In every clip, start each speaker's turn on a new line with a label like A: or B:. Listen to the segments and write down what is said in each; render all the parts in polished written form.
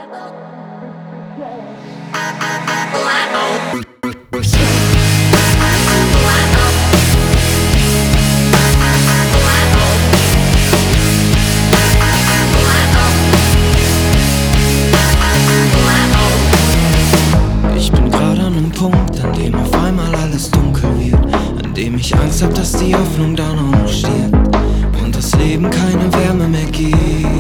A: Ich bin gerade an einem Punkt, an dem auf einmal alles dunkel wird, an dem ich Angst hab, dass die Hoffnung da noch stirbt und das Leben keine Wärme mehr gibt.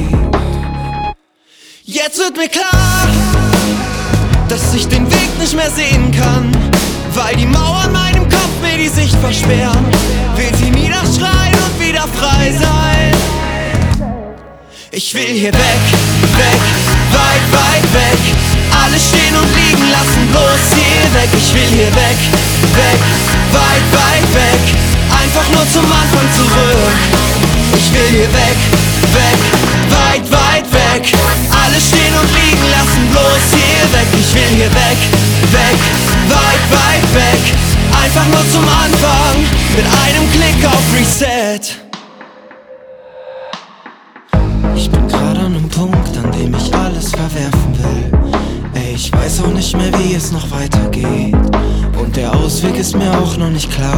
A: Jetzt wird mir klar, dass ich den Weg nicht mehr sehen kann, weil die Mauern meinem Kopf mir die Sicht versperren. Will sie niederschreien und wieder frei sein. Ich will hier weg, weg, weit, weit weg. Alles stehen und liegen lassen, bloß hier weg. Ich will hier weg, weg, weit, weit weg. Einfach nur zum Anfang zurück. Ich will hier weg, weg, weit, weit weg. Alles stehen und liegen lassen, bloß hier weg. Ich will hier weg, weg, weit, weit weg. Einfach nur zum Anfang, mit einem Klick auf Reset. Ich bin gerade an einem Punkt, an dem ich alles verwerfen will. Ey, ich weiß auch nicht mehr, wie es noch weitergeht. Und der Ausweg ist mir auch noch nicht klar.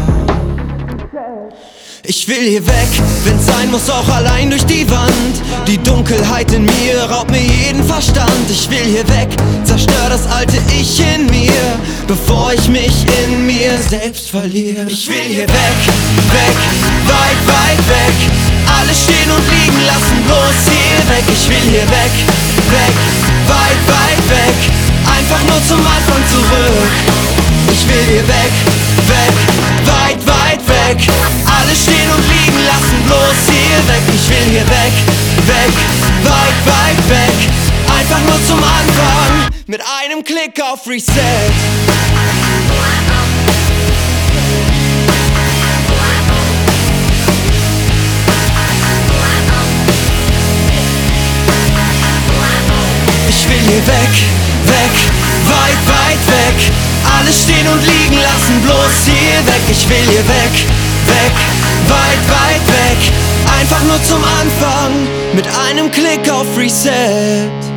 A: Ich will hier weg, wenn's sein muss, auch allein durch die Wand. Die Dunkelheit in mir raubt mir jeden Verstand. Ich will hier weg, zerstör das alte Ich in mir, bevor ich mich in mir selbst verliere. Ich will hier weg, weg, weit, weit weg. Alles stehen und liegen lassen, bloß hier weg. Ich will hier weg, weg, weit, weit weg. Einfach nur zum Anfang zurück. Ich will hier weg, weg, weit, weit weg. Alles stehen und liegen lassen, bloß hier weg. Ich will hier weg, weg, weit, weit weg. Einfach nur zum Anfang, mit einem Klick auf Reset. Ich will hier weg, weg, weit, weit weg. Alles stehen und liegen lassen, bloß hier weg. Ich will hier weg, weg, weit, weit weg. Einfach nur zum Anfang, mit einem Klick auf Reset.